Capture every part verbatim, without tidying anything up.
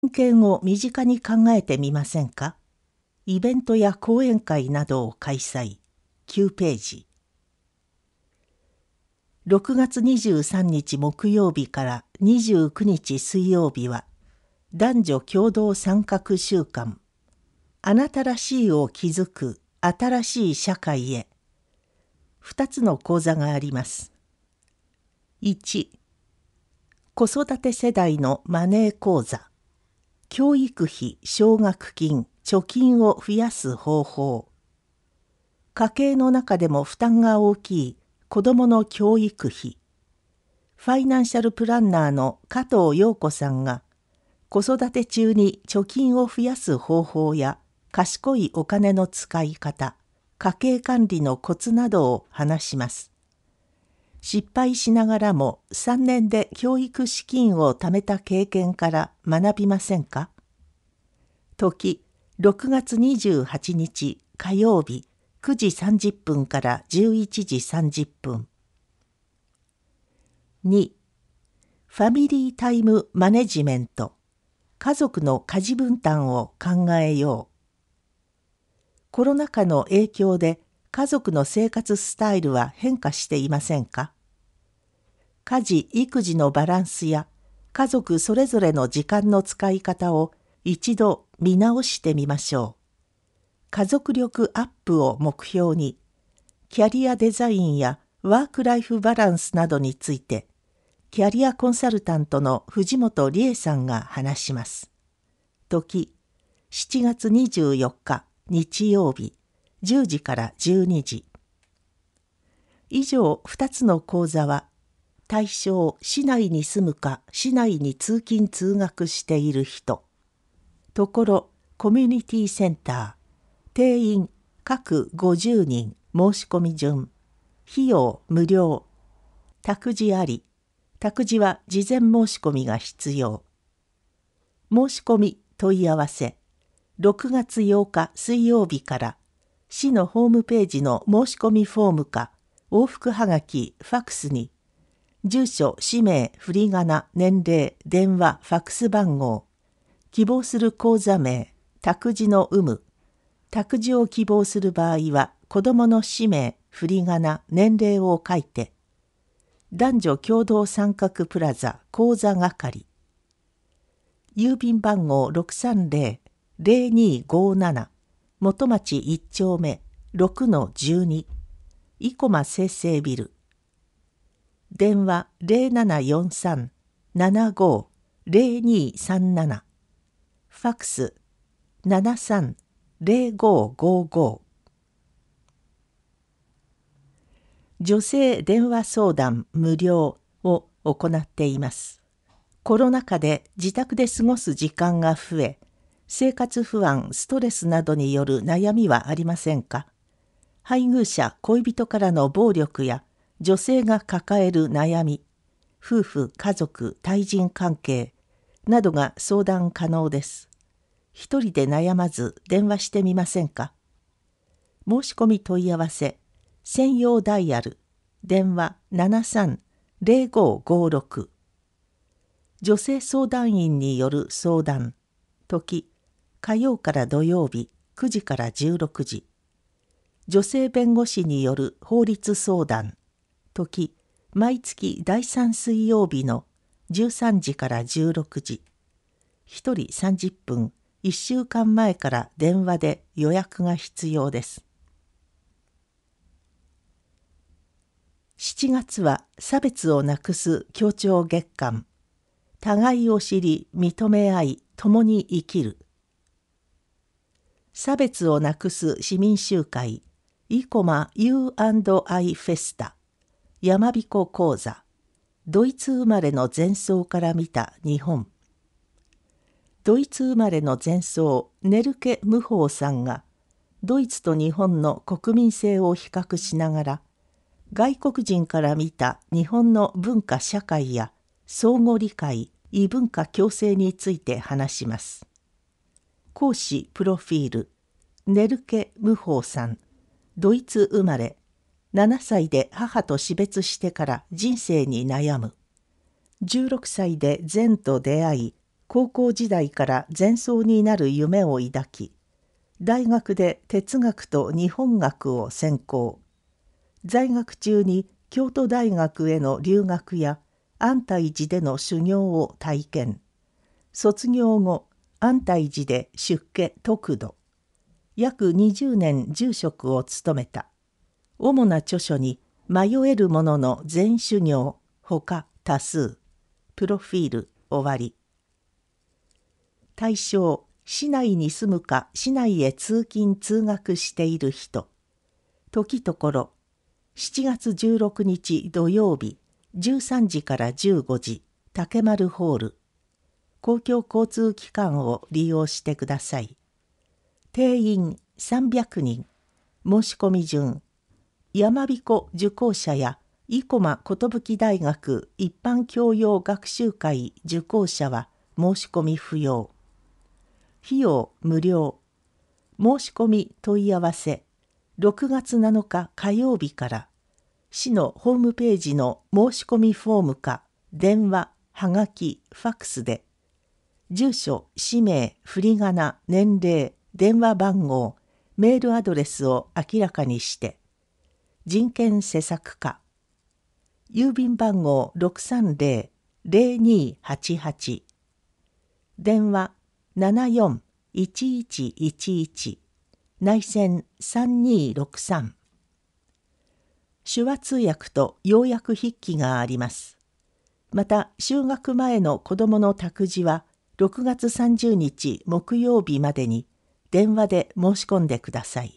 人権を身近に考えてみませんか？イベントや講演会などを開催。きゅうページ。ろくがつにじゅうさんにち木曜日からにじゅうくにち水曜日は、男女共同参画週間。あなたらしいを築く新しい社会へ。ふたつの講座があります。いち、子育て世代のマネー講座。教育費奨学金貯金を増やす方法。家計の中でも負担が大きい子どもの教育費。ファイナンシャルプランナーの加藤陽子さんが子育て中に貯金を増やす方法や賢いお金の使い方、家計管理のコツなどを話します。失敗しながらもさんねんで教育資金を貯めた経験から学びませんか？時、ろくがつにじゅうはちにち火曜日くじさんじゅっぷんからじゅういちじさんじゅっぷん。に、ファミリータイムマネジメント。家族の家事分担を考えよう。コロナ禍の影響で家族の生活スタイルは変化していませんか？家事・育児のバランスや家族それぞれの時間の使い方を一度見直してみましょう。家族力アップを目標に、キャリアデザインやワークライフバランスなどについて、キャリアコンサルタントの藤本理恵さんが話します。時、しちがつにじゅうよっか日曜日じゅうじからじゅうにじ。以上ふたつの講座は、対象市内に住むか市内に通勤通学している人。ところコミュニティセンター。定員各ごじゅうにん申し込み順。費用無料。託児あり。託児は事前申し込みが必要。申し込み問い合わせ。ろくがつようか水曜日から市のホームページの申し込みフォームか往復はがきファックスに住所、氏名、振り仮名、年齢、電話、ファックス番号、希望する講座名、託児の有無、託児を希望する場合は子どもの氏名、振り仮名、年齢を書いて、男女共同参画プラザ講座係、郵便番号 ろくさんぜろ ぜろにごなな 元町いっちょうめ ろくのじゅうに 生駒生成ビル、電話 ゼロななよんさん ななご ゼロにさんなな、ファックス ななさん ゼロごごご。女性電話相談無料を行っています。コロナ禍で自宅で過ごす時間が増え、生活不安、ストレスなどによる悩みはありませんか？配偶者、恋人からの暴力や女性が抱える悩み、夫婦、家族、対人関係などが相談可能です。一人で悩まず電話してみませんか？申し込み問い合わせ、専用ダイヤル、電話 ななさん ゼロごごろく。女性相談員による相談、時、火曜から土曜日くじからじゅうろくじ。女性弁護士による法律相談、時、毎月だいさん水曜日のじゅうさんじからじゅうろくじ。ひとりさんじゅっぷん、いっしゅうかんまえから電話で予約が必要です。しちがつは差別をなくす協調月間。互いを知り、認め合い、共に生きる。差別をなくす市民集会、生駒 ユーアンドアイ フェスタ、山彦講座、ドイツ生まれの前奏から見た日本。ドイツ生まれの前奏、ネルケ・ムホーさんが、ドイツと日本の国民性を比較しながら、外国人から見た日本の文化社会や相互理解、異文化共生について話します。講師プロフィール、ネルケ・ムホーさん、ドイツ生まれ、ななさいで母と死別してから人生に悩む。じゅうろくさいで善と出会い、 高校時代から前奏になる夢を抱き、大学で哲学と日本学を専攻。在学中に京都大学への留学や安泰寺での修行を体験。卒業後、安泰寺で出家得度。約にじゅうねん住職を務めた。主な著書に迷える者の禅修行、ほか多数。プロフィール終わり。対象、市内に住むか市内へ通勤通学している人。時ところ、しちがつじゅうろくにち土曜日、じゅうさんじからじゅうごじ、竹丸ホール。公共交通機関を利用してください。定員さんびゃくにん。申し込み順。山彦受講者や生駒寿大学一般教養学習会受講者は申し込み不要。費用無料。申し込み問い合わせろくがつなのか火曜日から市のホームページの申し込みフォームか電話、はがき、ファックスで住所、氏名、振り仮名、年齢、電話番号、メールアドレスを明らかにして人権施策課郵便番号 ろくさんぜろ ぜろにはちはち 電話 ななよん いちいちいちいち 内線さんにろくさん。手話通訳と要約筆記があります。また就学前の子どもの託児はろくがつさんじゅうにち木曜日までに電話で申し込んでください。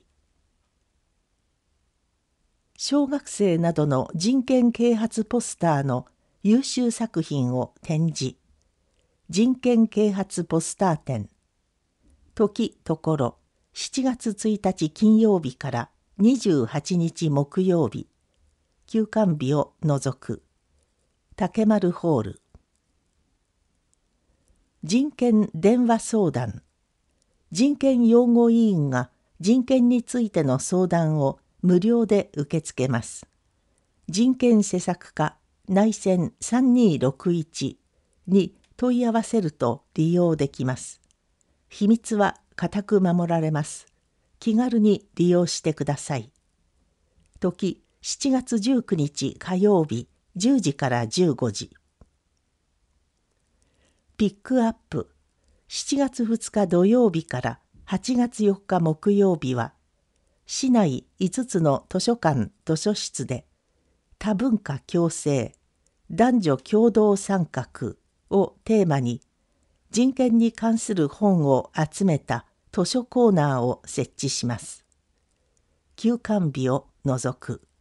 小学生などの人権啓発ポスターの優秀作品を展示。人権啓発ポスター展。時ところしちがつついたち金曜日からにじゅうはちにち木曜日。休館日を除く。竹丸ホール。人権電話相談。人権擁護委員が人権についての相談を無料で受け付けます。人権施策課内線さんにろくいちに問い合わせると利用できます。秘密は固く守られます。気軽に利用してください。時しちがつじゅうくにち火曜日じゅうじからじゅうごじ。ピックアップしちがつふつか土曜日からはちがつよっか木曜日は市内いつつの図書館図書室で多文化共生男女共同参画をテーマに人権に関する本を集めた図書コーナーを設置します。休館日を除く。